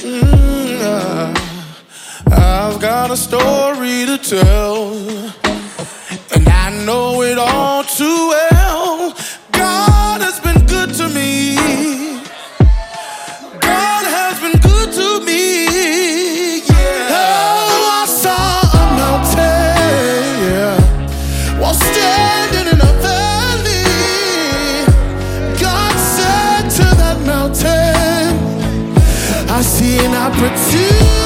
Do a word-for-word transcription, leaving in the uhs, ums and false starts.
Mm, I've got a story to tell, and I know it all too well. God has been good to me. God has been good to me. Yeah. Oh, I saw a mountain, yeah, while standing in a valley. God said to that mountain, I see an opportunity.